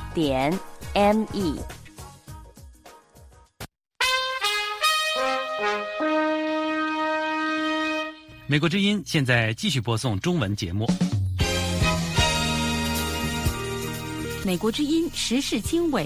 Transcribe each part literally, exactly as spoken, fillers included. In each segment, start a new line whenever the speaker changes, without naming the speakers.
点 M E。
美国之音现在继续播送中文节目。
美国之音时事经纬。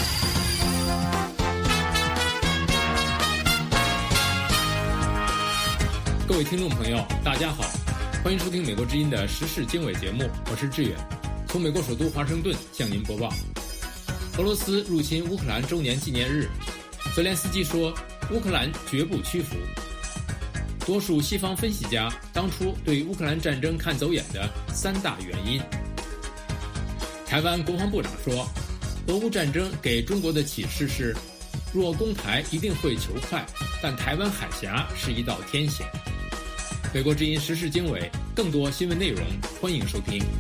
各位听众朋友，大家好，欢迎收听美国之音的时事经纬节目，我是志远，从美国首都华盛顿向您播报。俄罗斯入侵乌克兰周年纪念日，泽连斯基说乌克兰绝不屈服。多数西方分析家当初对乌克兰战争看走眼的三大原因。台湾国防部长说，俄乌战争给中国的启示是，若攻台一定会求快，但台湾海峡是一道天险。美国之音时事经纬，更多新闻内容，欢迎收听。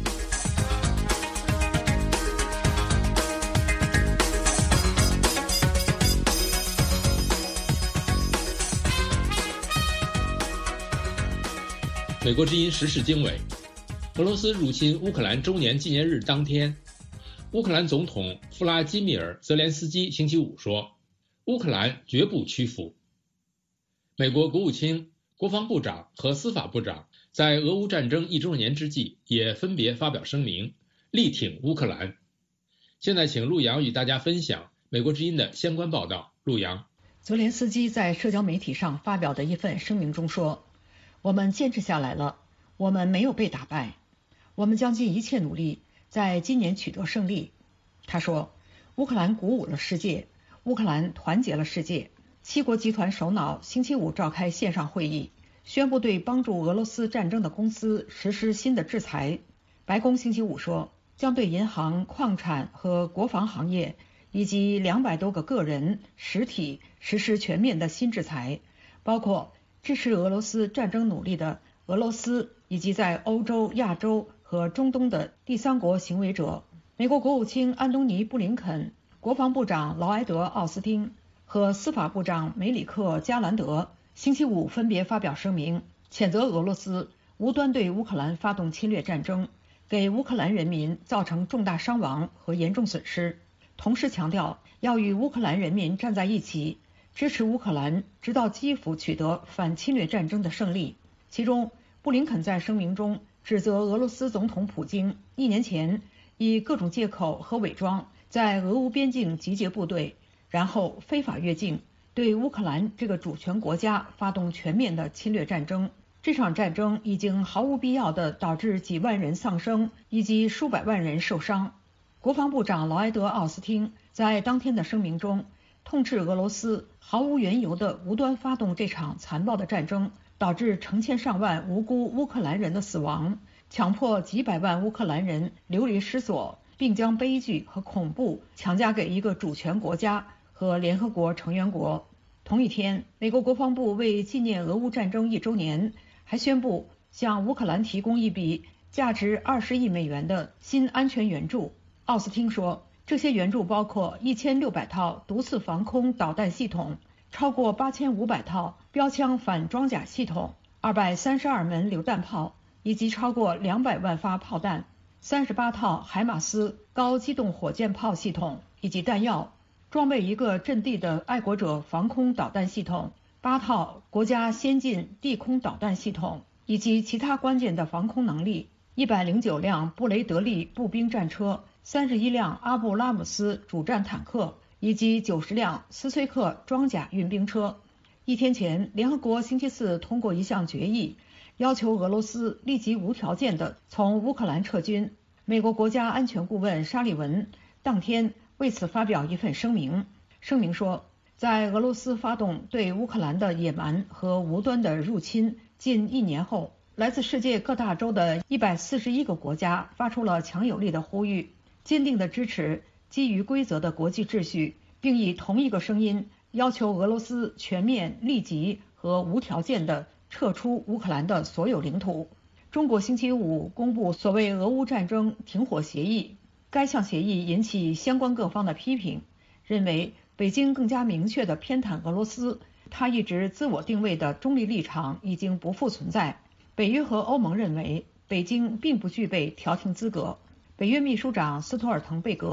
美国之音时事经纬。俄罗斯入侵乌克兰周年纪念日当天，乌克兰总统弗拉基米尔·泽连斯基星期五说，乌克兰绝不屈服。美国国务卿、国防部长和司法部长在俄乌战争一周年之际也分别发表声明，力挺乌克兰。现在请陆洋与大家分享美国之音的相关报道。陆洋。
泽连斯基在社交媒体上发表的一份声明中说，我们坚持下来了，我们没有被打败，我们将尽一切努力在今年取得胜利。他说，乌克兰鼓舞了世界，乌克兰团结了世界。七国集团首脑星期五召开线上会议，宣布对帮助俄罗斯战争的公司实施新的制裁。白宫星期五说，将对银行、矿产和国防行业以及两百多个个人、实体实施全面的新制裁，包括支持俄罗斯战争努力的俄罗斯以及在欧洲、亚洲和中东的第三国行为者。美国国务卿安东尼·布林肯、国防部长劳埃德·奥斯汀和司法部长梅里克·加兰德星期五分别发表声明，谴责俄罗斯无端对乌克兰发动侵略战争，给乌克兰人民造成重大伤亡和严重损失，同时强调要与乌克兰人民站在一起，支持乌克兰直到基辅取得反侵略战争的胜利。其中，布林肯在声明中指责俄罗斯总统普京一年前以各种借口和伪装在俄乌边境集结部队，然后非法越境，对乌克兰这个主权国家发动全面的侵略战争。这场战争已经毫无必要地导致几万人丧生，以及数百万人受伤。国防部长劳埃德·奥斯汀在当天的声明中痛斥俄罗斯毫无缘由地无端发动这场残暴的战争，导致成千上万无辜乌克兰人的死亡，强迫几百万乌克兰人流离失所，并将悲剧和恐怖强加给一个主权国家和联合国成员国。同一天，美国国防部为纪念俄乌战争一周年，还宣布向乌克兰提供一笔价值二十亿美元的新安全援助。奥斯汀说，这些援助包括一千六百套毒刺防空导弹系统，超过八千五百套标枪反装甲系统，二百三十二门榴弹炮，以及超过两百万发炮弹，三十八套海马斯高机动火箭炮系统以及弹药，装备一个阵地的爱国者防空导弹系统，八套国家先进地空导弹系统，以及其他关键的防空能力，一百零九辆布雷德利步兵战车，三十一辆阿布拉姆斯主战坦克，以及九十辆斯崔克装甲运兵车。一天前，联合国星期四通过一项决议，要求俄罗斯立即无条件地从乌克兰撤军。美国国家安全顾问沙利文当天为此发表一份声明，声明说，在俄罗斯发动对乌克兰的野蛮和无端的入侵近一年后，来自世界各大洲的一百四十一个国家发出了强有力的呼吁，坚定地支持基于规则的国际秩序，并以同一个声音要求俄罗斯全面、立即和无条件地撤出乌克兰的所有领土。中国星期五公布所谓俄乌战争停火协议，该项协议引起相关各方的批评，认为北京更加明确地偏袒俄罗斯，他一直自我定位的中立立场已经不复存在。北约和欧盟认为北京并不具备调停资格。北约秘书长斯托尔滕贝格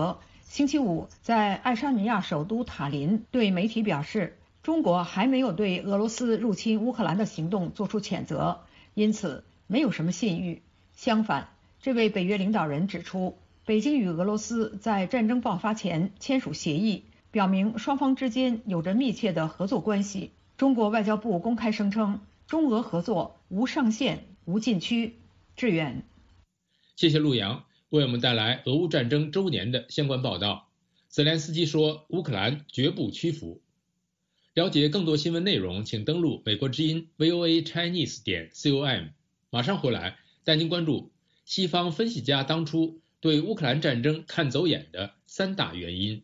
星期五在爱沙尼亚首都塔林对媒体表示，中国还没有对俄罗斯入侵乌克兰的行动作出谴责，因此没有什么信誉。相反，这位北约领导人指出，北京与俄罗斯在战争爆发前签署协议，表明双方之间有着密切的合作关系。中国外交部公开声称，中俄合作无上限、无禁区。志远，
谢谢陆阳为我们带来俄乌战争周年的相关报道。泽连斯基说，乌克兰绝不屈服。了解更多新闻内容，请登录美国之音 V O A Chinese 点 com。马上回来带您关注西方分析家当初对乌克兰战争看走眼的三大原因。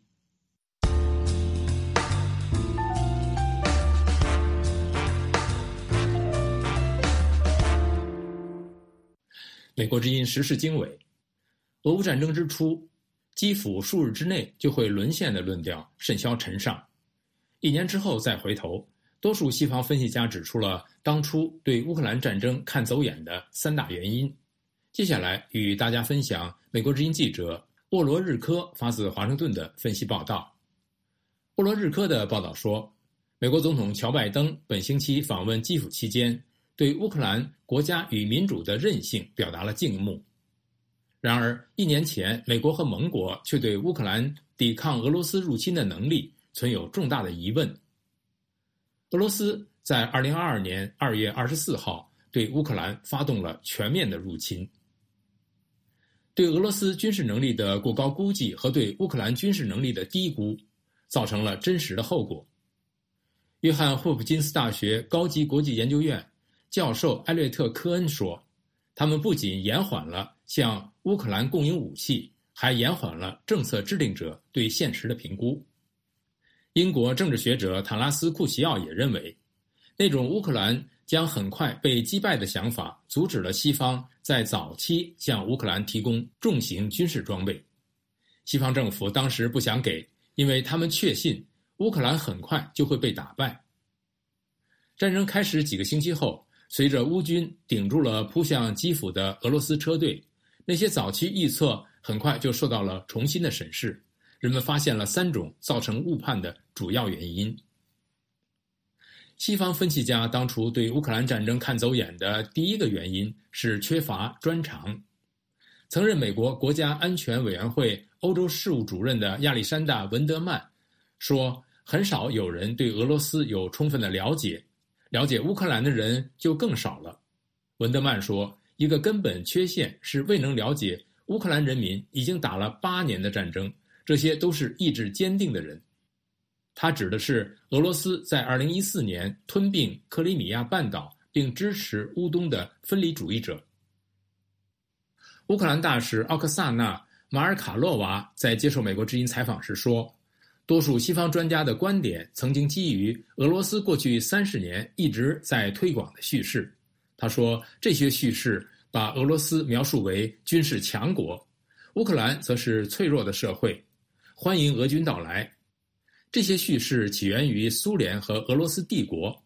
美国之音时事经纬，俄乌战争之初，基辅数日之内就会沦陷的论调甚嚣尘上。一年之后再回头，多数西方分析家指出了当初对乌克兰战争看走眼的三大原因。接下来与大家分享美国之音记者沃罗日科发自华盛顿的分析报道。沃罗日科的报道说，美国总统乔拜登本星期访问基辅期间，对乌克兰国家与民主的韧性表达了敬慕。然而，一年前，美国和盟国却对乌克兰抵抗俄罗斯入侵的能力存有重大的疑问。俄罗斯在二零二二年二月二十四号对乌克兰发动了全面的入侵。对俄罗斯军事能力的过高估计和对乌克兰军事能力的低估，造成了真实的后果。约翰霍普金斯大学高级国际研究院教授艾略特·科恩说，他们不仅延缓了向乌克兰供应武器，还延缓了政策制定者对现实的评估。英国政治学者塔拉斯·库奇奥也认为，那种乌克兰将很快被击败的想法阻止了西方在早期向乌克兰提供重型军事装备。西方政府当时不想给，因为他们确信乌克兰很快就会被打败。战争开始几个星期后，随着乌军顶住了扑向基辅的俄罗斯车队，那些早期预测很快就受到了重新的审视。人们发现了三种造成误判的主要原因。西方分析家当初对乌克兰战争看走眼的第一个原因是缺乏专长。曾任美国国家安全委员会欧洲事务主任的亚历山大·文德曼说，很少有人对俄罗斯有充分的了解，了解乌克兰的人就更少了。文德曼说，一个根本缺陷是未能了解乌克兰人民已经打了八年的战争，这些都是意志坚定的人。他指的是俄罗斯在二零一四年吞并克里米亚半岛并支持乌东的分离主义者。乌克兰大使奥克萨娜·马尔卡洛娃在接受美国之音采访时说，多数西方专家的观点曾经基于俄罗斯过去三十年一直在推广的叙事。他说，这些叙事把俄罗斯描述为军事强国，乌克兰则是脆弱的社会，欢迎俄军到来。这些叙事起源于苏联和俄罗斯帝国。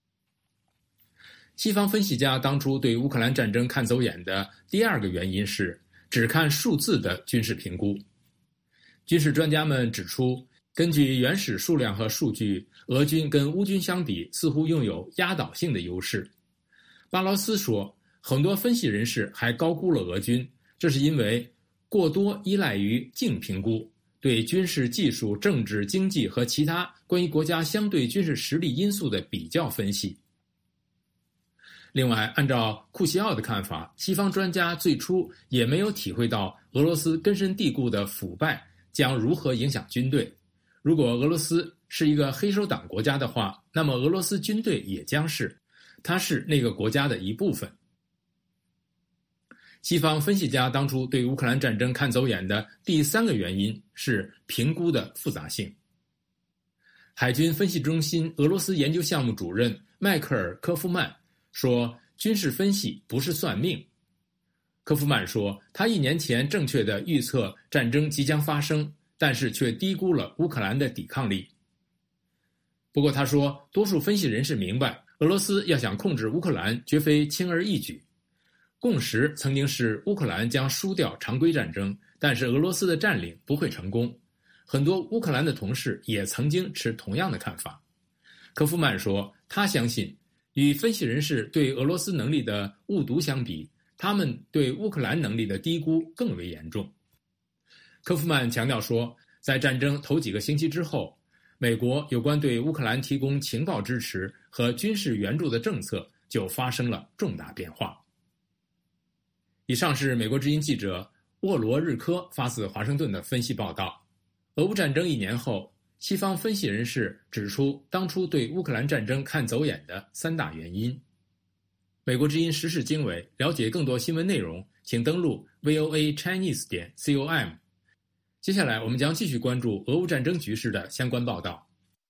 西方分析家当初对乌克兰战争看走眼的第二个原因是只看数字的军事评估。军事专家们指出，根据原始数量和数据，俄军跟乌军相比似乎拥有压倒性的优势。巴劳斯说，很多分析人士还高估了俄军，这是因为过多依赖于净评估，对军事技术、政治、经济和其他关于国家相对军事实力因素的比较分析。另外，按照库西奥的看法，西方专家最初也没有体会到俄罗斯根深蒂固的腐败将如何影响军队。如果俄罗斯是一个黑手党国家的话，那么俄罗斯军队也将是，它是那个国家的一部分。西方分析家当初对乌克兰战争看走眼的第三个原因是评估的复杂性。海军分析中心俄罗斯研究项目主任迈克尔·科夫曼说，军事分析不是算命。科夫曼说，他一年前正确地预测战争即将发生，但是却低估了乌克兰的抵抗力。不过他说，多数分析人士明白，俄罗斯要想控制乌克兰绝非轻而易举。共识曾经是乌克兰将输掉常规战争，但是俄罗斯的占领不会成功。 很多乌克兰的同事也曾经持同样的看法。科夫曼说，他相信与分析人士对俄罗斯能力的误读相比，他们对乌克兰能力的低估更为严重。科夫曼强调说，在战争头几个星期之后，美国有关对乌克兰提供情报支持和军事援助的政策就发生了重大变化。以上是美国之音记者沃罗日科发自华盛顿的分析报道。俄乌战争一年后，西方分析人士指出当初对乌克兰战争看走眼的三大原因。美国之音时事经纬，了解更多新闻内容，请登录 V O A Chinese 点 com。接下来我们将继续关注俄乌战争局势的相关报道。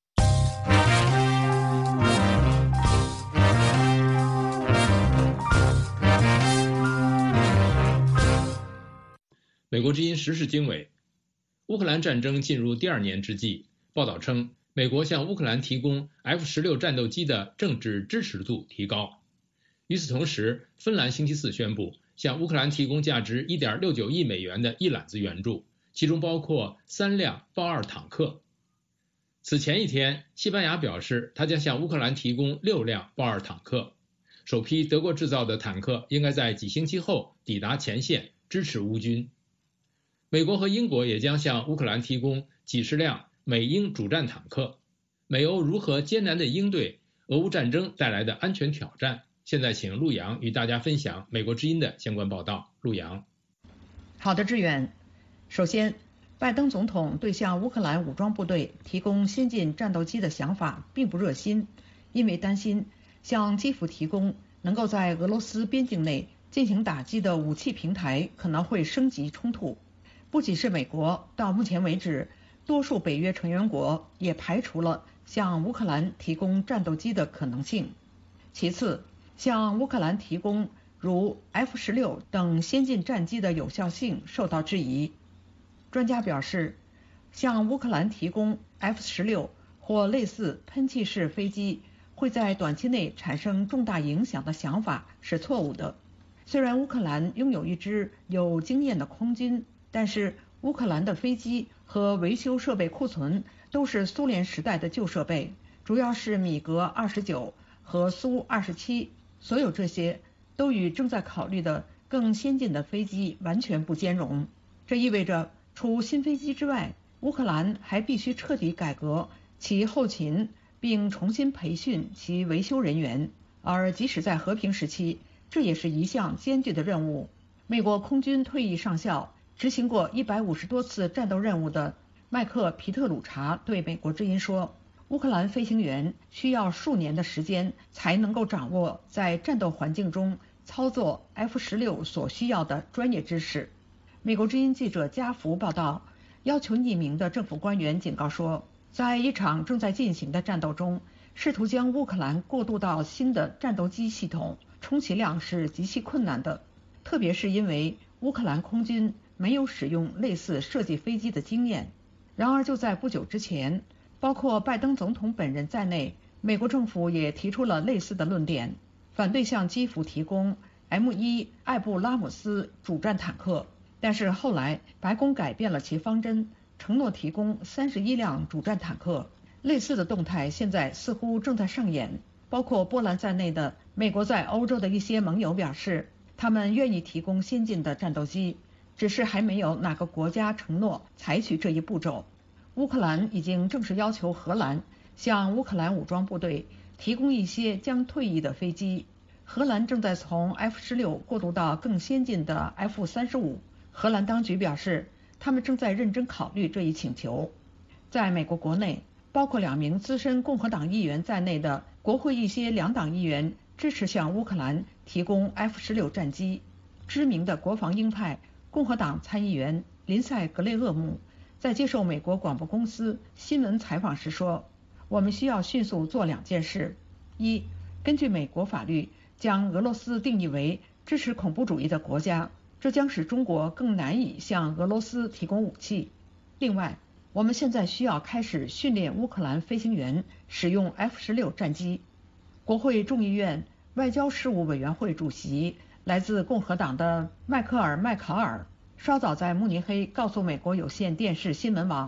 美国之音时事经纬，乌克兰战争进入第二年之际，报道称，美国向乌克兰提供 F 十六 战斗机的政治支持度提高。与此同时，芬兰星期四宣布向乌克兰提供价值 一点六九亿美元的一揽子援助，其中包括三辆豹二坦克。此前一天，西班牙表示，他将向乌克兰提供六辆豹二坦克。首批德国制造的坦克应该在几星期后抵达前线，支持乌军。美国和英国也将向乌克兰提供几十辆美英主战坦克。美欧如何艰难地应对俄乌战争带来的安全挑战？现在请陆洋与大家分享美国之音的相关报道。陆洋。
好的，志远。首先，拜登总统对向乌克兰武装部队提供先进战斗机的想法并不热心，因为担心向基辅提供能够在俄罗斯边境内进行打击的武器平台可能会升级冲突。不仅是美国，到目前为止，多数北约成员国也排除了向乌克兰提供战斗机的可能性。其次，向乌克兰提供如 F 十六 等先进战机的有效性受到质疑。专家表示，向乌克兰提供 F 十六 或类似喷气式飞机会在短期内产生重大影响的想法是错误的。虽然乌克兰拥有一支有经验的空军，但是乌克兰的飞机和维修设备库存都是苏联时代的旧设备，主要是米格二十九和苏二十七，所有这些都与正在考虑的更先进的飞机完全不兼容。这意味着除新飞机之外，乌克兰还必须彻底改革其后勤，并重新培训其维修人员，而即使在和平时期，这也是一项艰巨的任务。美国空军退役上校，执行过一百五十多次战斗任务的麦克皮特鲁查对美国之音说，乌克兰飞行员需要数年的时间才能够掌握在战斗环境中操作 F 十六 所需要的专业知识。美国之音记者加福报道，要求匿名的政府官员警告说，在一场正在进行的战斗中，试图将乌克兰过渡到新的战斗机系统，充其量是极其困难的，特别是因为乌克兰空军没有使用类似设计飞机的经验。然而就在不久之前，包括拜登总统本人在内，美国政府也提出了类似的论点，反对向基辅提供 M 一 艾布拉姆斯主战坦克。但是后来白宫改变了其方针，承诺提供三十一辆主战坦克。类似的动态现在似乎正在上演，包括波兰在内的美国在欧洲的一些盟友表示，他们愿意提供先进的战斗机，只是还没有哪个国家承诺采取这一步骤。乌克兰已经正式要求荷兰向乌克兰武装部队提供一些将退役的飞机。荷兰正在从 F 十六 过渡到更先进的 F 三十五。荷兰当局表示，他们正在认真考虑这一请求。在美国国内，包括两名资深共和党议员在内的国会一些两党议员支持向乌克兰提供 F 十六 战机。知名的国防鹰派共和党参议员林赛·格雷厄姆在接受美国广播公司新闻采访时说，我们需要迅速做两件事：一，根据美国法律，将俄罗斯定义为支持恐怖主义的国家，这将使中国更难以向俄罗斯提供武器。另外，我们现在需要开始训练乌克兰飞行员使用 F 十六 战机。国会众议院外交事务委员会主席来自共和党的迈克尔·麦考尔稍早在慕尼黑告诉美国有线电视新闻网，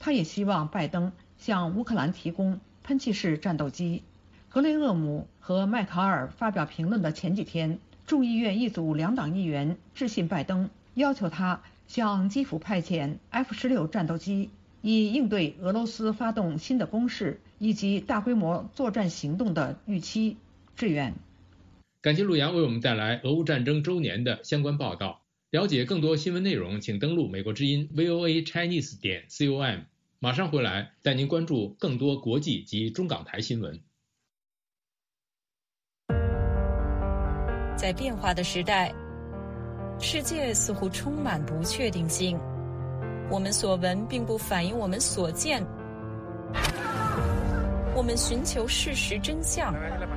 他也希望拜登向乌克兰提供喷气式战斗机。格雷厄姆和麦卡尔发表评论的前几天，众议院一组两党议员致信拜登，要求他向基辅派遣 F 十六 战斗机，以应对俄罗斯发动新的攻势以及大规模作战行动的预期。志远，
感谢陆阳为我们带来俄乌战争周年的相关报道。了解更多新闻内容，请登录美国之音 V O A Chinese 点 com。马上回来带您关注更多国际及中港台新闻。
在变化的时代，世界似乎充满不确定性。我们所闻并不反映我们所见。我们寻求事实真相。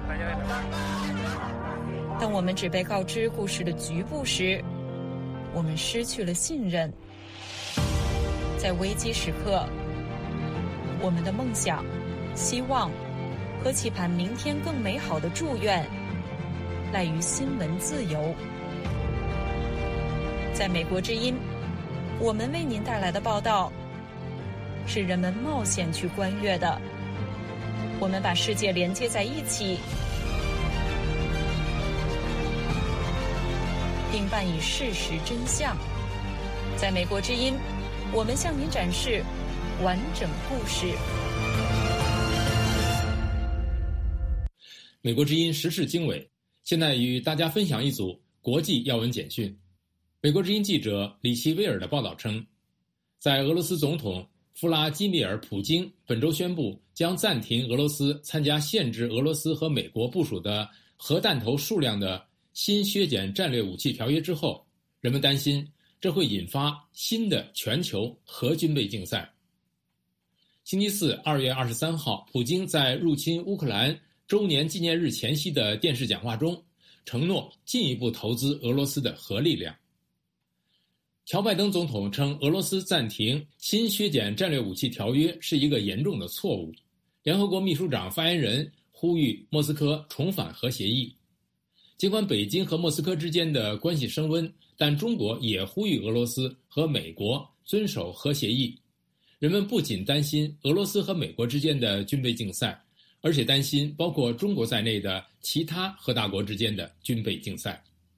当我们只被告知故事的局部时，我们失去了信任。在危机时刻，我们的梦想、希望和期盼明天更美好的祝愿赖于新闻自由。在美国之音，我们为您带来的报道是人们冒险去观阅的。我们把世界连接在一起，并伴以事实真相。在美国之音，我们向您展示完整故事。
美国之音时事经纬，现在与大家分享一组国际要闻简讯。美国之音记者里奇威尔的报道称，在俄罗斯总统弗拉基米尔·普京本周宣布将暂停俄罗斯参加限制俄罗斯和美国部署的核弹头数量的新削减战略武器条约之后，人们担心这会引发新的全球核军备竞赛。星期四二月二十三号，普京在入侵乌克兰周年纪念日前夕的电视讲话中承诺进一步投资俄罗斯的核力量。乔拜登总统称，俄罗斯暂停新削减战略武器条约是一个严重的错误。联合国秘书长发言人呼吁莫斯科重返核协议。尽管北京和莫斯科之间的关系升温，但中国也呼吁俄罗斯和美国遵守核协议。人们不仅担心俄罗斯和美国之间的军备竞赛，而且担心包括中国在内的其他核大国之间的军备竞赛。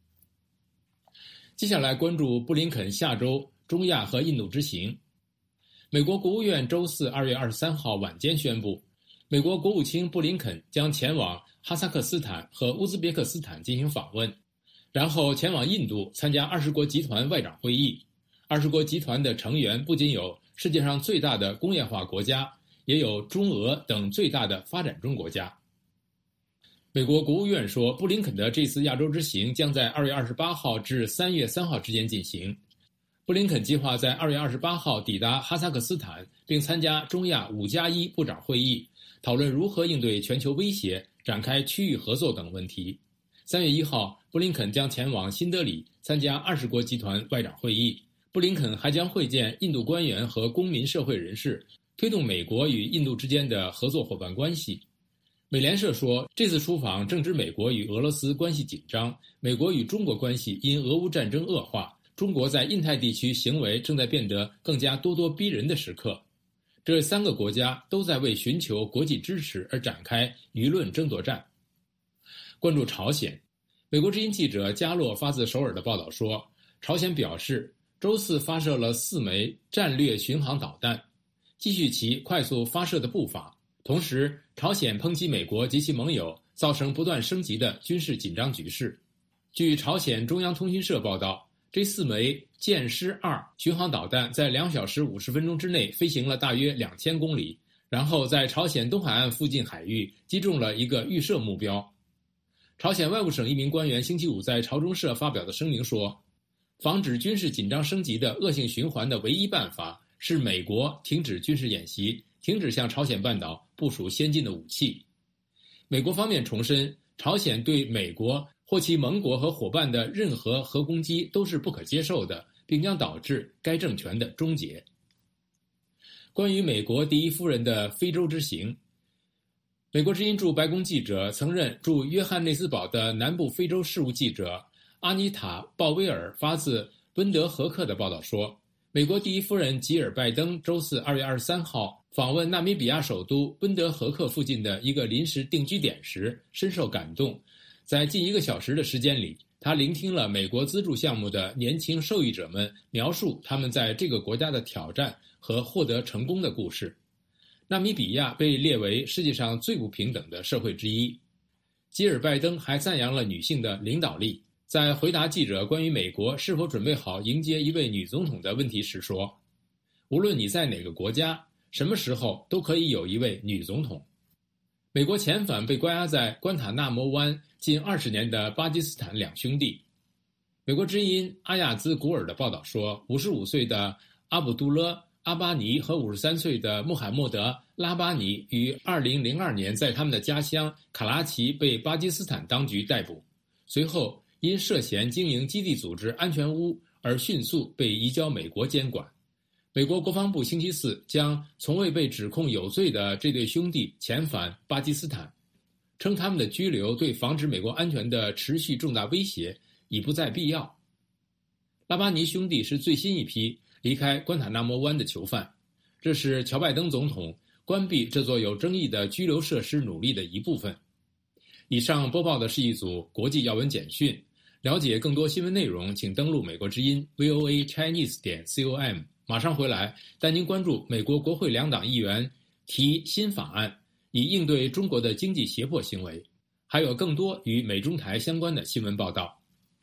接下来关注布林肯下周中亚和印度之行。美国国务院周四二月二十三号晚间宣布，美国国务卿布林肯将前往哈萨克斯坦和乌兹别克斯坦进行访问，然后前往印度参加二十国集团外长会议。二十国集团的成员不仅有世界上最大的工业化国家，也有中俄等最大的发展中国家。美国国务院说，布林肯的这次亚洲之行将在二月二十八号至三月三号之间进行。布林肯计划在二月二十八号抵达哈萨克斯坦，并参加中亚五加一部长会议，讨论如何应对全球威胁、展开区域合作等问题。三月一号，布林肯将前往新德里参加二十国集团外长会议。布林肯还将会见印度官员和公民社会人士，推动美国与印度之间的合作伙伴关系。美联社说，这次出访正值美国与俄罗斯关系紧张，美国与中国关系因俄乌战争恶化，中国在印太地区行为正在变得更加咄咄逼人的时刻。这三个国家都在为寻求国际支持而展开舆论争夺战。关注朝鲜，美国之音记者加洛发自首尔的报道说，朝鲜表示周四发射了四枚战略巡航导弹，继续其快速发射的步伐。同时，朝鲜抨击美国及其盟友，造成不断升级的军事紧张局势。据朝鲜中央通讯社报道，这四枚箭狮二巡航导弹在两小时五十分钟之内飞行了大约两千公里，然后在朝鲜东海岸附近海域击中了一个预设目标。朝鲜外务省一名官员星期五在朝中社发表的声明说，防止军事紧张升级的恶性循环的唯一办法是美国停止军事演习，停止向朝鲜半岛部署先进的武器。美国方面重申，朝鲜对美国或其盟国和伙伴的任何核攻击都是不可接受的，并将导致该政权的终结。关于美国第一夫人的非洲之行，美国之音驻白宫记者曾任驻约翰内斯堡的南部非洲事务记者阿妮塔·鲍威尔发自温德和克的报道说， 美国第一夫人吉尔拜登周四二月二十三号访问纳米比亚首都温德河克附近的一个临时定居点时，深受感动。在近一个小时的时间里，他聆听了美国资助项目的年轻受益者们描述他们在这个国家的挑战和获得成功的故事。纳米比亚被列为世界上最不平等的社会之一。吉尔拜登还赞扬了女性的领导力。在回答记者关于美国是否准备好迎接一位女总统的问题时说，无论你在哪个国家，什么时候都可以有一位女总统。美国遣返被关押在关塔纳摩湾近二十年的巴基斯坦两兄弟。美国之音阿亚兹古尔的报道说，五十五岁的阿卜杜勒·阿巴尼和五十三岁的穆罕默德·拉巴尼于二零零二年在他们的家乡卡拉奇被巴基斯坦当局逮捕，随后因涉嫌经营基地组织安全屋而迅速被移交美国监管。美国国防部星期四将从未被指控有罪的这对兄弟遣返巴基斯坦，称他们的拘留对防止美国安全的持续重大威胁已不再必要。拉巴尼兄弟是最新一批离开关塔纳摩湾的囚犯，这是乔拜登总统关闭这座有争议的拘留设施努力的一部分。以上播报的是一组国际要闻简讯。了解更多新闻内容，请登录美国之音 V O A Chinese 点 com。马上回来带您关注美国国会两党议员提新法案，以应对中国的经济胁迫行为，还有更多与美中台相关的新闻报道。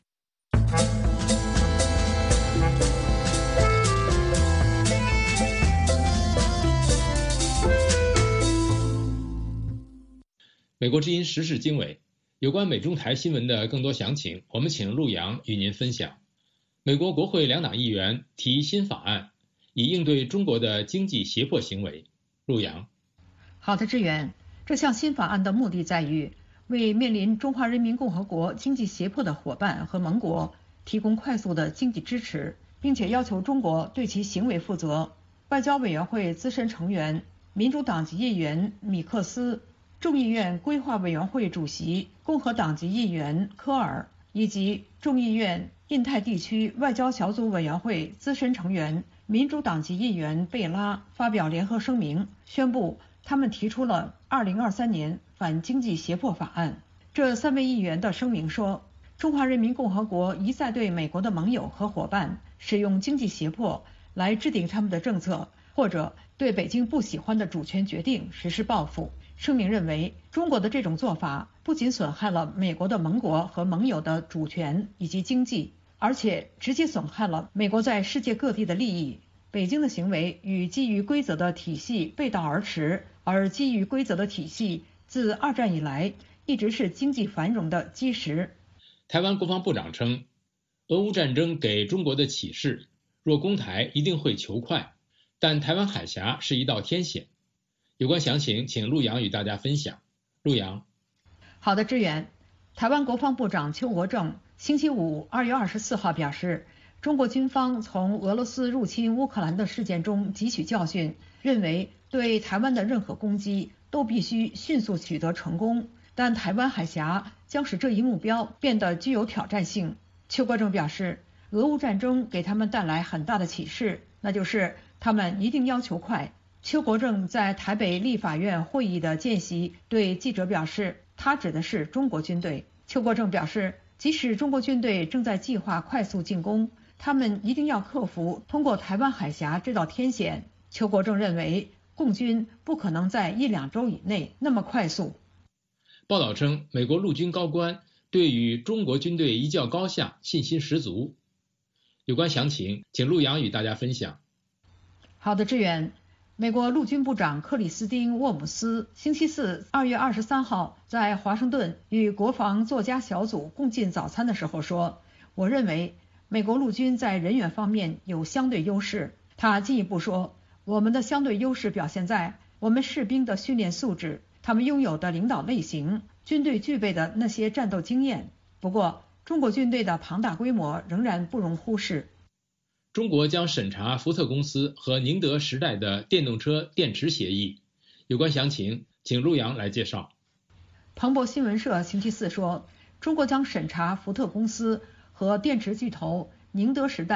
美国之音时事经纬，有关美中台新闻的更多详情，我们请陆洋与您分享。美国国会两党议员提新法案，以应对中国的经济胁迫行为。陆洋。
好的，志远。这项新法案的目的在于为面临中华人民共和国经济胁迫的伙伴和盟国提供快速的经济支持，并且要求中国对其行为负责。外交委员会资深成员、民主党籍议员米克斯、众议院规划委员会主席共和党籍议员科尔以及众议院印太地区外交小组委员会资深成员民主党籍议员贝拉发表联合声明，宣布他们提出了二零二三年反经济胁迫法案。这三位议员的声明说，中华人民共和国一再对美国的盟友和伙伴使用经济胁迫来制定他们的政策，或者对北京不喜欢的主权决定实施报复。声明认为，中国的这种做法不仅损害了美国的盟国和盟友的主权以及经济，而且直接损害了美国在世界各地的利益。北京的行为与基于规则的体系背道而驰，而基于规则的体系自二战以来一直是经济繁荣的基石。
台湾国防部长称，俄乌战争给中国的启示，若攻台一定会求快，但台湾海峡是一道天险。有关详情，请陆洋与大家分享。陆洋。
好的，志远。台湾国防部长邱国正星期五二月二十四号表示，中国军方从俄罗斯入侵乌克兰的事件中汲取教训，认为对台湾的任何攻击都必须迅速取得成功，但台湾海峡将使这一目标变得具有挑战性。邱国正表示，俄乌战争给他们带来很大的启示，那就是他们一定要求快。邱国正在台北立法院会议的间隙对记者表示，他指的是中国军队。邱国正表示，即使中国军队正在计划快速进攻，他们一定要克服通过台湾海峡这道天险。邱国正认为，共军不可能在一两周以内那么快速。
报道称，美国陆军高官对与中国军队一较高下信心十足。有关详情，请陆洋与大家分享。
好的，志远。美国陆军部长克里斯汀·沃姆斯星期四二月二十三号在华盛顿与国防作家小组共进早餐的时候说，我认为美国陆军在人员方面有相对优势。他进一步说，我们的相对优势表现在我们士兵的训练素质，他们拥有的领导类型，军队具备的那些战斗经验。不过，中国军队的庞大规模仍然不容忽视。
中国将审查福特公司和宁德时代的电动车电池协议。有关详情，请陆洋来介绍。
彭博新闻社星期四说，中国将审查福特公司和电池巨头宁德时代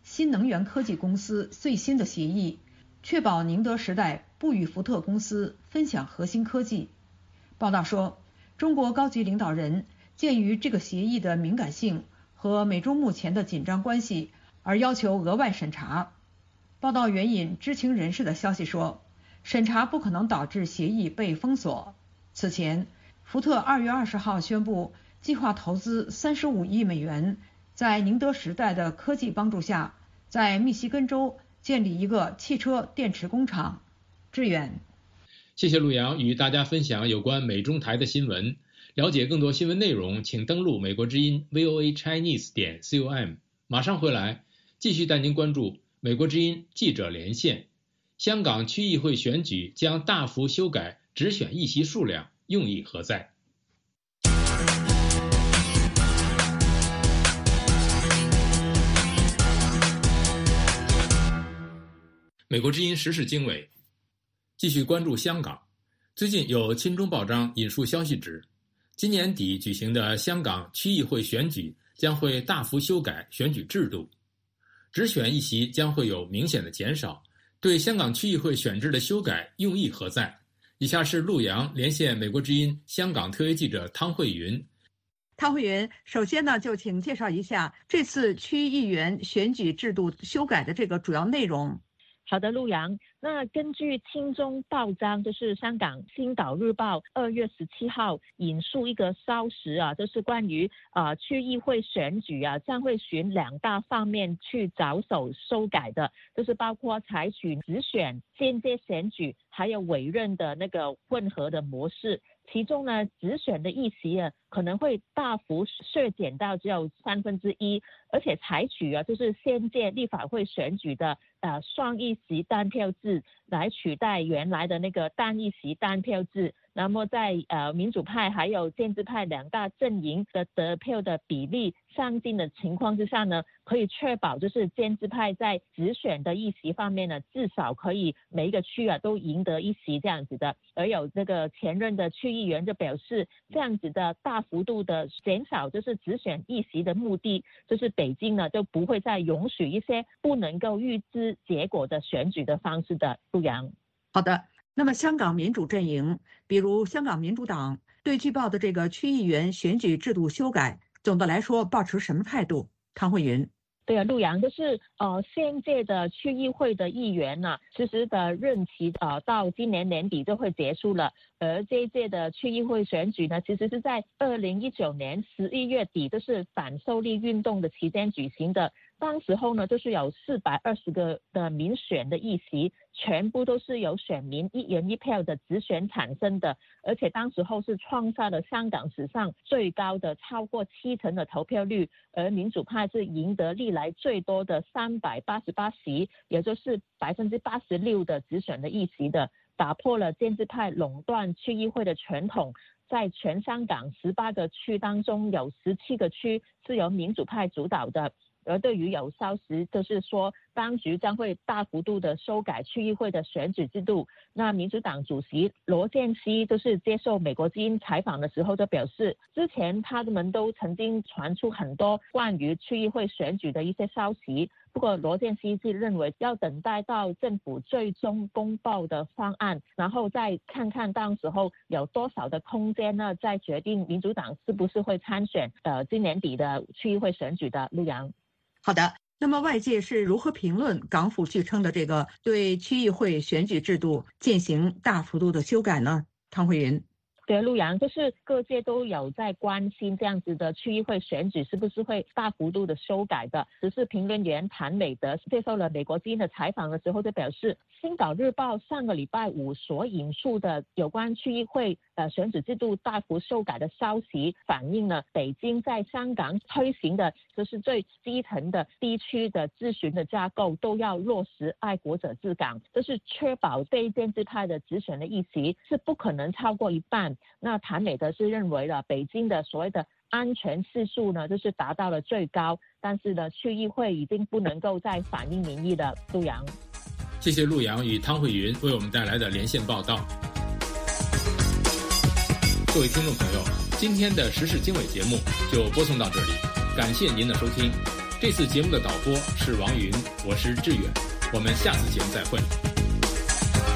新能源科技公司最新的协议，确保宁德时代不与福特公司分享核心科技。报道说，中国高级领导人鉴于这个协议的敏感性和美中目前的紧张关系，而要求额外审查。报道援引知情人士的消息说，审查不可能导致协议被封锁。此前，福特二月二十号宣布，计划投资三十五亿美元，在宁德时代的科技帮助下，在密西根州建立一个汽车电池工厂。志远，
谢谢陆阳与大家分享有关美中台的新闻。了解更多新闻内容，请登录美国之音 V O A Chinese 点 com。马上回来，继续带您关注美国之音记者连线。香港区议会选举将大幅修改直选议席数量，用意何在？美国之音时事经纬，继续关注香港。最近有亲中报章引述消息指，今年底举行的香港区议会选举将会大幅修改选举制度，直选议席将会有明显的减少。对香港区议会选制的修改用意何在？以下是陆阳连线美国之音香港特约记者汤慧云。
汤慧云，首先呢，就请介绍一下这次区议员选举制度修改的这个主要内容。
好的，陆阳。那根据亲中报章，就是香港《星岛日报》二月十七号引述一个消息啊，就是关于啊、呃、区议会选举啊，将会循两大方面去着手修改的，就是包括采取直选、间接选举，还有委任的那个混合的模式。其中呢，直选的议席啊，可能会大幅削减到只有三分之一，而且采取啊，就是现届立法会选举的呃双议席单票制来取代原来的那个单议席单票制。那么在呃民主派还有建制派两大阵营的得票的比例相近的情况之下呢，可以确保就是建制派在直选的议席方面呢，至少可以每一个区啊都赢得一席这样子的。而有这个前任的区议员就表示，这样子的大幅度的减少就是直选议席的目的，就是北京呢就不会再容许一些不能够预知结果的选举的方式的。陆阳，
好的。那么香港民主阵营，比如香港民主党，对据报的这个区议员选举制度修改，总的来说抱持什么态度？汤慧云。
对啊，陆阳，就是呃现届的区议会的议员呢、啊，其实的任期呃到今年年底就会结束了，而这一届的区议会选举呢，其实是在二零一九年十一月底，就是反修例运动的期间举行的。当时候呢，就是有四百二十个的民选的议席，全部都是由选民一人一票的直选产生的，而且当时候是创下了香港史上最高的超过七成的投票率，而民主派是赢得历来最多的三百八十八席，也就是百分之八十六的直选的议席的，打破了建制派垄断区议会的传统。在全香港十八个区当中，有十七个区是由民主派主导的。而对于有消息就是说，当局将会大幅度的修改区议会的选举制度。那民主党主席罗健熙就是接受美国之音采访的时候就表示，之前他们都曾经传出很多关于区议会选举的一些消息，不过罗健熙是认为要等待到政府最终公布的方案，然后再看看当时候有多少的空间呢，再决定民主党是不是会参选呃今年底的区议会选举的。陆阳。
好的，那么外界是如何评论港府据称的这个对区议会选举制度进行大幅度的修改呢？汤慧云。
对，陆阳，就是各界都有在关心这样子的区议会选举是不是会大幅度的修改的。时事评论员谭美德接受了美国之音的采访的时候就表示，《星岛日报》上个礼拜五所引述的有关区议会呃选举制度大幅修改的消息，反映了北京在香港推行的就是最基层的地区的咨询的架构都要落实爱国者治港，就是确保非建制派的直选的议席是不可能超过一半。那谭美德是认为了北京的所谓的安全系数呢，就是达到了最高，但是呢，区议会已经不能够再反映民意了。陆阳，
谢谢陆阳与汤慧云为我们带来的连线报道。各位听众朋友，今天的时事经纬节目就播送到这里，感谢您的收听。 这次节目的导播是王云，我是志远，我们下次节目再会。